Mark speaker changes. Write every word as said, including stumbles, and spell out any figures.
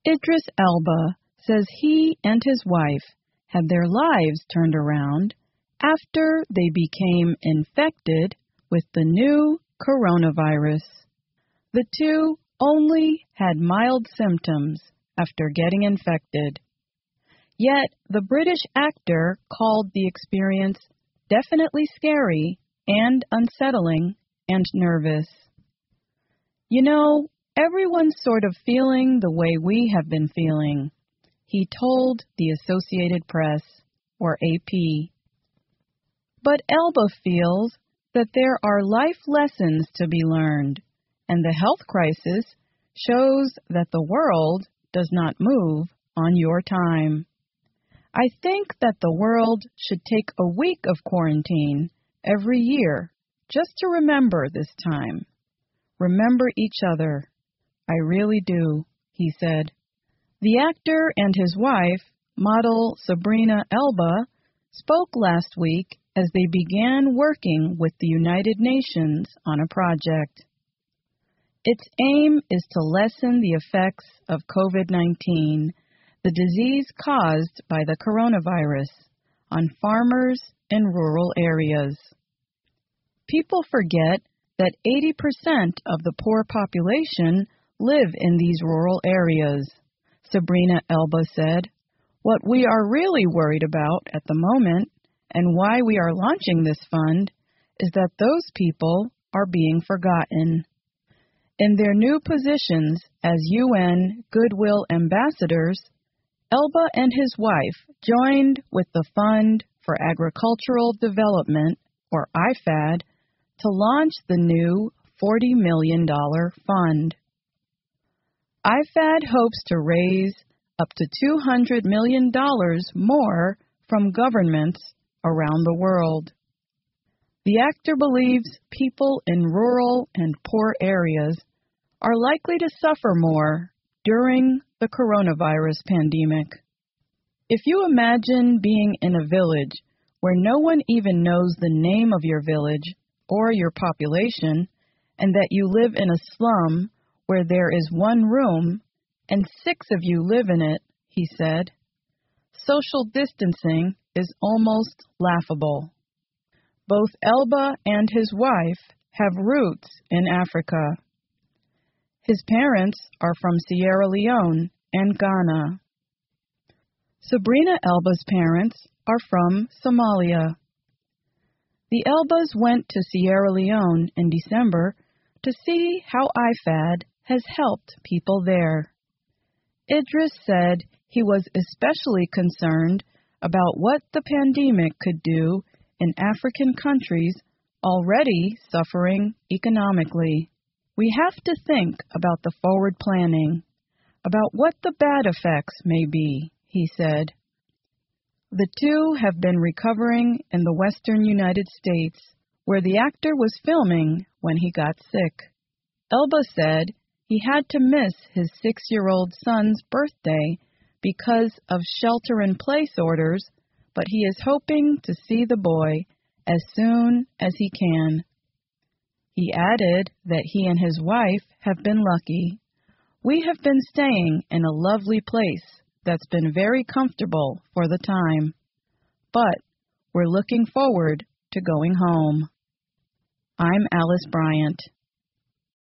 Speaker 1: Idris Elba says he and his wife had their lives turned around after they became infected with the new coronavirus. The two only had mild symptoms after getting infected. Yet the British actor called the experience definitely scary and unsettling and nervous. You know, everyone's sort of feeling the way we have been feeling, he told the Associated Press, or A P. But Elba feels that there are life lessons to be learned, and the health crisis shows that the world does not move on your time. I think that the world should take a week of quarantine every year just to remember this time. Remember each other. I really do, he said. The actor and his wife, model Sabrina Elba, spoke last week as they began working with the United Nations on a project. Its aim is to lessen the effects of COVID nineteen, the disease caused by the coronavirus, on farmers in rural areas. People forget that eighty percent of the poor population live in these rural areas, Sabrina Elba said. What we are really worried about at the moment, and why we are launching this fund, is that those people are being forgotten. In their new positions as U N Goodwill Ambassadors, Elba and his wife joined with the Fund for Agricultural Development, or I F A D, to launch the new forty million dollars fund. I F A D hopes to raise up to two hundred million dollars more from governments around the world. The actor believes people in rural and poor areas are likely to suffer more during the coronavirus pandemic. If you imagine being in a village where no one even knows the name of your village or your population, and that you live in a slum where there is one room and six of you live in it, he said, social distancing is almost laughable. Both Elba and his wife have roots in Africa. His parents are from Sierra Leone and Ghana. Sabrina Elba's parents are from Somalia. The Elbas went to Sierra Leone in December to see how I F A D has helped people there. Idris said he was especially concerned about what the pandemic could do in African countries already suffering economically. We have to think about the forward planning, about what the bad effects may be, he said. The two have been recovering in the western United States, where the actor was filming when he got sick. Elba said he had to miss his six-year-old son's birthday because of shelter-in-place orders, but he is hoping to see the boy as soon as he can. He added that he and his wife have been lucky. We have been staying in a lovely place that's been very comfortable for the time, but we're looking forward to going home. I'm Alice Bryant.